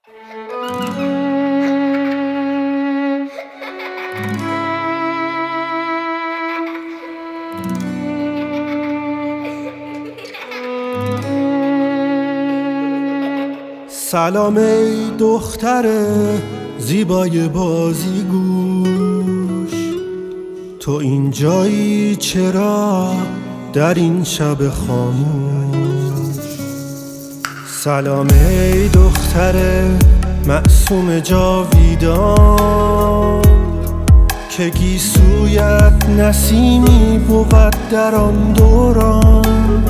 سلام ای دختر زیبای بازیگوش، تو اینجایی چرا در این شب خاموش؟ سلام ای دختر معصوم جاویدان، که گیسویت نسیمی بود در آن دوران.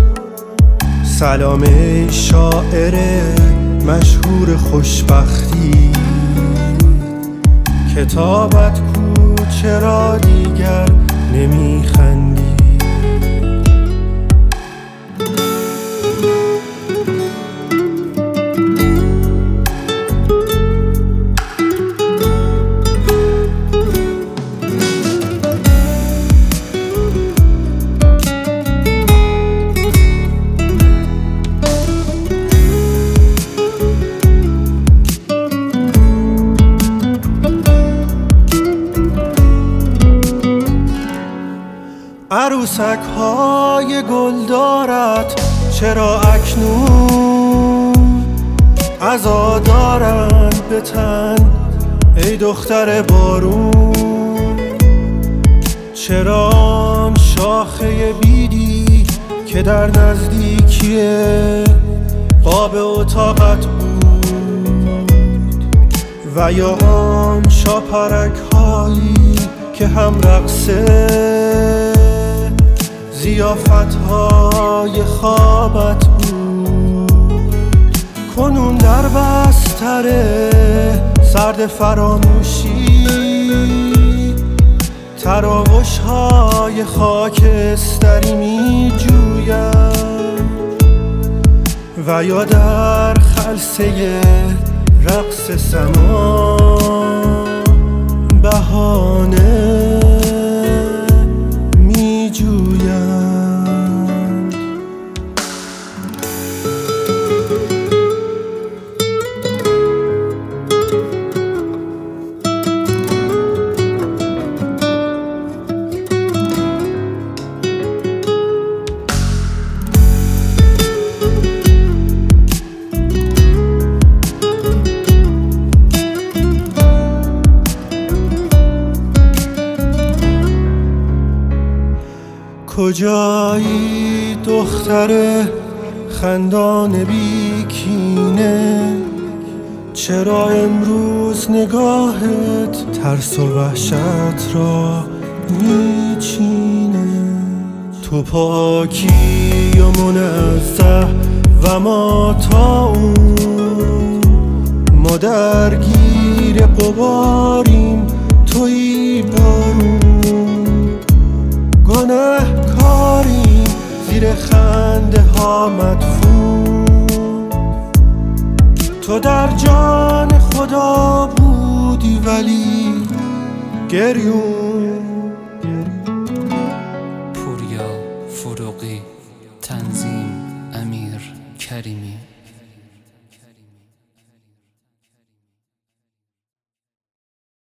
سلام ای شاعر مشهور خوشبختی، کتابت کو چرا دیگر نمیخندی؟ عروسک های گلدارت چرا اکنون عزا دارند به تن ای دختر بارون؟ چرا آن شاخه بیدی که در نزدیکی قاب اتاقت بود، و یا آن شاپرک هایی که هم رقصه زیافت های خوابت بود، کنون در بستر سرد فراموشی تراوش های خاکستری می جوید، و یا در خلسه رقص سما بهانه می جوید. کجایی دختر خندان بیکینه؟ چرا امروز نگاهت ترس و وحشت را میچینه؟ تو پاکی و منزه و ما تا اون، ما درگیر غباریم تویی بارون. گناه کاریم زیر خنده ها مدفون، تو در جان خدا بودی ولی گریون. پوریا فروغی، تنظیم امیر کریمی.